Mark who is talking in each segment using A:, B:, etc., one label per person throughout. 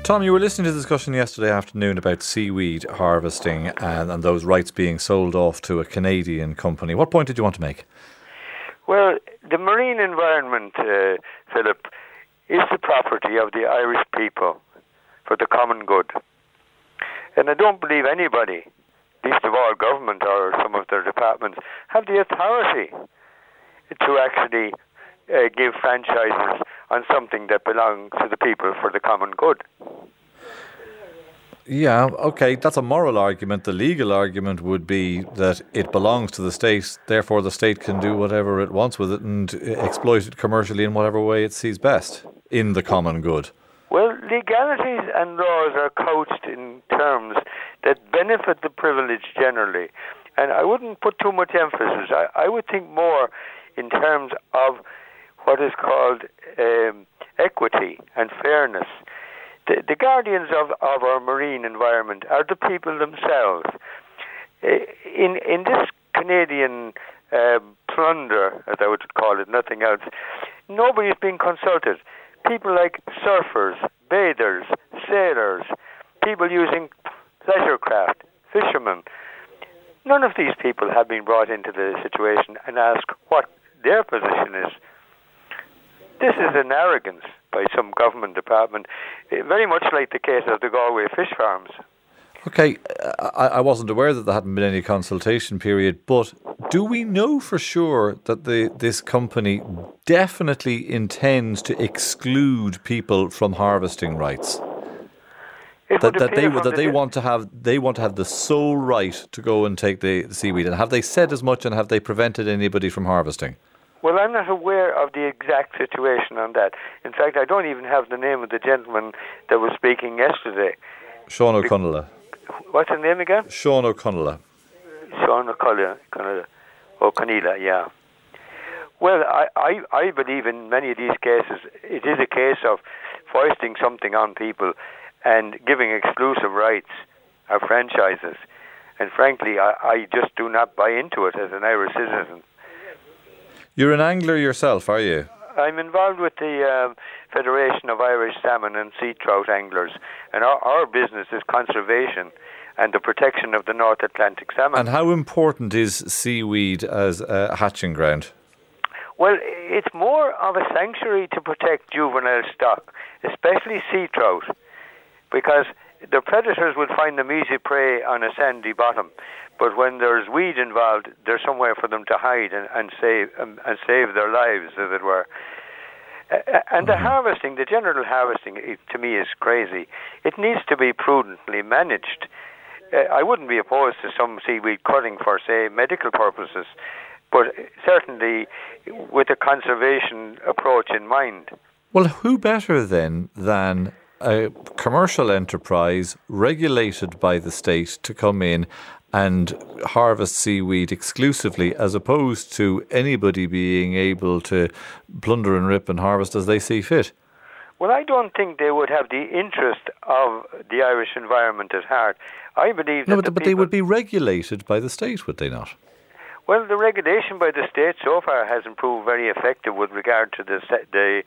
A: Tom, you were listening to the discussion yesterday afternoon about seaweed harvesting and those rights being sold off to a Canadian company. What point did you want to make?
B: Well, the marine environment, Philip, is the property of the Irish people for the common good. And I don't believe anybody, least of all government or some of their departments, have the authority to actually give franchises on something that belongs to the people for the common good.
A: Yeah, okay, that's a moral argument. The legal argument would be that it belongs to the state, therefore the state can do whatever it wants with it and exploit it commercially in whatever way it sees best in the common good.
B: Well, legalities and laws are couched in terms that benefit the privileged generally. And I wouldn't put too much emphasis. I would think more in terms of what is called equity and fairness. The guardians of our marine environment are the people themselves. In this Canadian plunder, as I would call it, nothing else, nobody is being consulted. People like surfers, bathers, sailors, people using pleasure craft, fishermen. None of these people have been brought into the situation and asked what their position is. This is an arrogance by some government department, very much like the case of the Galway fish farms.
A: Okay, I wasn't aware that there hadn't been any consultation period, but do we know for sure that this company definitely intends to exclude people from harvesting rights? That they want to have the sole right to go and take the seaweed, and have they said as much, and have they prevented anybody from harvesting?
B: Well, I'm not aware of the exact situation on that. In fact, I don't even have the name of the gentleman that was speaking yesterday.
A: Sean O'Connell.
B: What's his name again?
A: Sean O'Connell.
B: Sean O'Connell, yeah. Well, I believe in many of these cases, it is a case of foisting something on people and giving exclusive rights or franchises. And frankly, I just do not buy into it as an Irish citizen.
A: You're an angler yourself, are you?
B: I'm involved with the Federation of Irish Salmon and Sea Trout Anglers, and our business is conservation and the protection of the North Atlantic salmon.
A: And how important is seaweed as a hatching ground?
B: Well, it's more of a sanctuary to protect juvenile stock, especially sea trout, because the predators would find them easy prey on a sandy bottom. But when there's weed involved, there's somewhere for them to hide and save their lives, as it were. And the harvesting, the general harvesting, to me is crazy. It needs to be prudently managed. I wouldn't be opposed to some seaweed cutting for, say, medical purposes, but certainly with a conservation approach in mind.
A: Well, who better then than a commercial enterprise regulated by the state to come in and harvest seaweed exclusively, as opposed to anybody being able to plunder and rip and harvest as they see fit?
B: Well, I don't think they would have the interest of the Irish environment at heart. I believe that
A: but they would be regulated by the state, would they not?
B: Well, the regulation by the state so far hasn't proved very effective with regard to the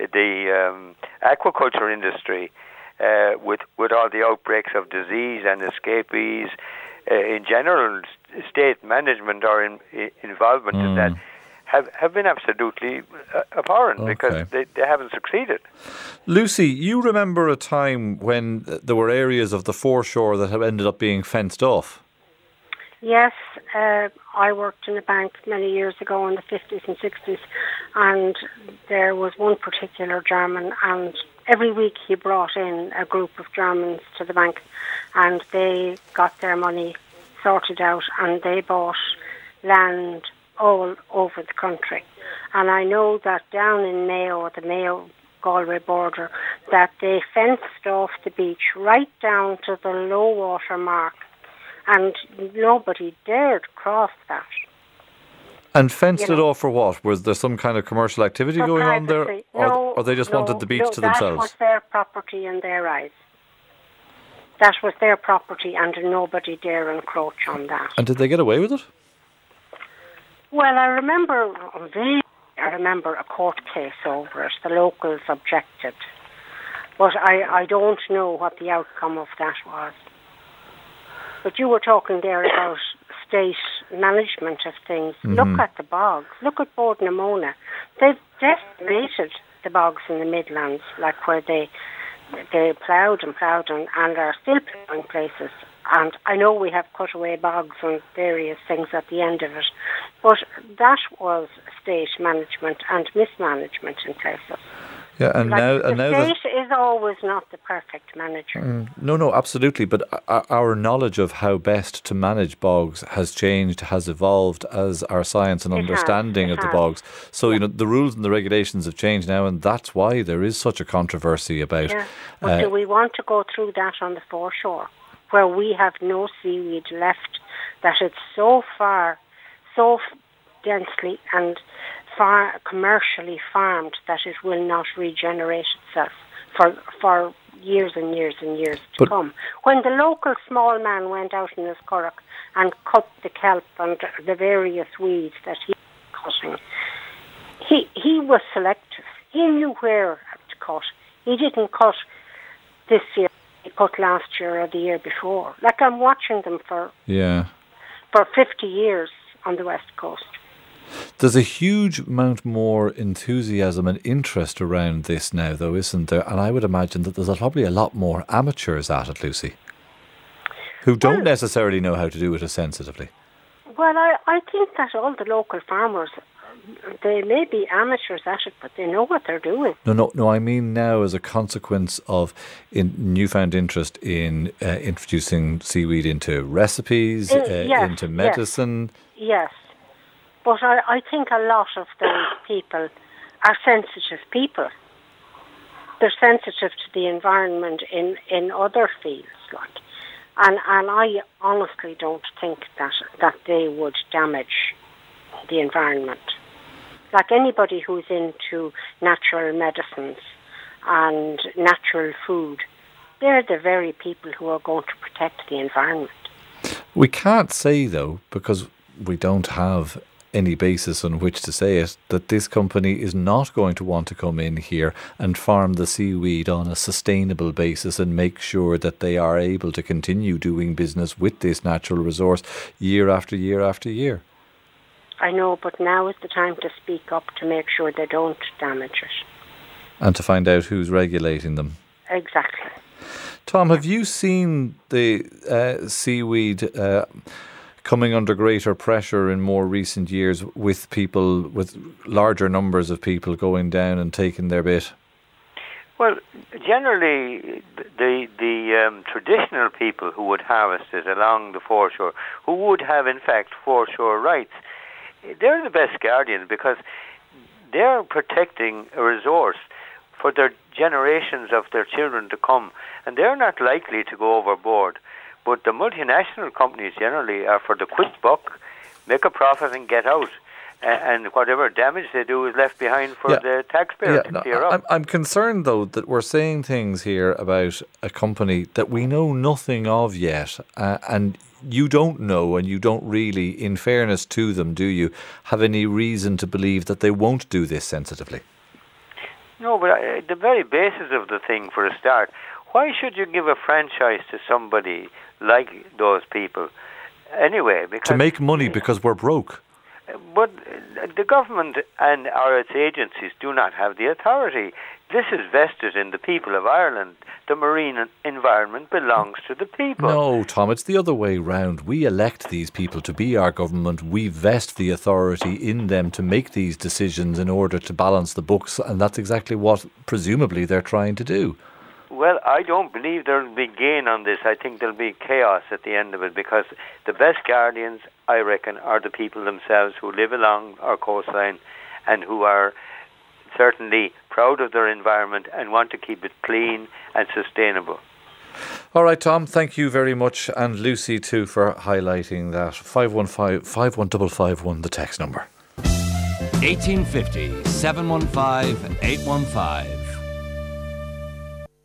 B: aquaculture industry, with all the outbreaks of disease and escapees. In general, state management or involvement in that have been absolutely abhorrent because they haven't succeeded.
A: Lucy, you remember a time when there were areas of the foreshore that have ended up being fenced off?
C: Yes, I worked in a bank many years ago in the 50s and 60s, and there was one particular German, and every week he brought in a group of Germans to the bank, and they got their money sorted out, and they bought land all over the country. And I know that down in Mayo, the Mayo-Galway border, that they fenced off the beach right down to the low water mark, and nobody dared cross that.
A: And fenced it off for what? Was there some kind of commercial activity going on there? Or they just wanted the beach to themselves?
C: That was their property in their eyes. That was their property, and nobody dare encroach on that.
A: And did they get away with it?
C: Well, I remember a court case over it. The locals objected. But I don't know what the outcome of that was. But you were talking there about state management of things. Mm-hmm. Look at the bogs. Look at Bord na Móna. They've decimated the bogs in the Midlands, like where they ploughed and are still ploughing places. And I know we have cut away bogs and various things at the end of it. But that was state management and mismanagement in places.
A: Yeah, and now
C: the state is always not the perfect manager.
A: No, absolutely. But our knowledge of how best to manage bogs has changed, has evolved as our science and understanding of the bogs. So the rules and the regulations have changed now, and that's why there is such a controversy about.
C: Yeah. But do we want to go through that on the foreshore, where we have no seaweed left? That it's so densely and far commercially farmed that it will not regenerate itself for years and years and years to come. When the local small man went out in his currach and cut the kelp and the various weeds that he was cutting, he was selective. He knew where to cut. He didn't cut this year. He cut last year or the year before. Like, I'm watching them for 50 years on the West Coast.
A: There's a huge amount more enthusiasm and interest around this now, though, isn't there? And I would imagine that there's probably a lot more amateurs at it, Lucy, who don't necessarily know how to do it as sensitively.
C: Well, I think that all the local farmers, they may be amateurs at it, but they know what they're doing.
A: No, I mean now as a consequence of newfound interest in introducing seaweed into recipes, into medicine.
C: Yes. But I think a lot of those people are sensitive people. They're sensitive to the environment in other fields, like. And I honestly don't think that they would damage the environment. Like anybody who's into natural medicines and natural food, they're the very people who are going to protect the environment.
A: We can't say, though, because we don't have any basis on which to say it, that this company is not going to want to come in here and farm the seaweed on a sustainable basis and make sure that they are able to continue doing business with this natural resource year after year after year.
C: I know, but now is the time to speak up to make sure they don't damage it.
A: And to find out who's regulating them.
C: Exactly.
A: Tom, have you seen the seaweed coming under greater pressure in more recent years with people, with larger numbers of people going down and taking their bit?
B: Well, generally, the traditional people who would harvest it along the foreshore, who would have, in fact, foreshore rights, they're the best guardians because they're protecting a resource for their generations of their children to come, and they're not likely to go overboard. But the multinational companies generally are for the quick buck, make a profit and get out. And whatever damage they do is left behind for the taxpayer to clear up.
A: I'm concerned, though, that we're saying things here about a company that we know nothing of yet. And you don't know, and you don't really, in fairness to them, do you, have any reason to believe that they won't do this sensitively? No,
B: but the very basis of the thing, for a start, why should you give a franchise to somebody like those people anyway? Because
A: to make money because we're broke.
B: But the government and its agencies do not have the authority. This is vested in the people of Ireland. The marine environment belongs to the people.
A: No, Tom, it's the other way round. We elect these people to be our government. We vest the authority in them to make these decisions in order to balance the books, and that's exactly what presumably they're trying to do.
B: Well, I don't believe there will be gain on this. I think there'll be chaos at the end of it because the best guardians, I reckon, are the people themselves who live along our coastline and who are certainly proud of their environment and want to keep it clean and sustainable.
A: All right, Tom, thank you very much. And Lucy, too, for highlighting that. 515-51551, the text number.
D: 1850 715 815.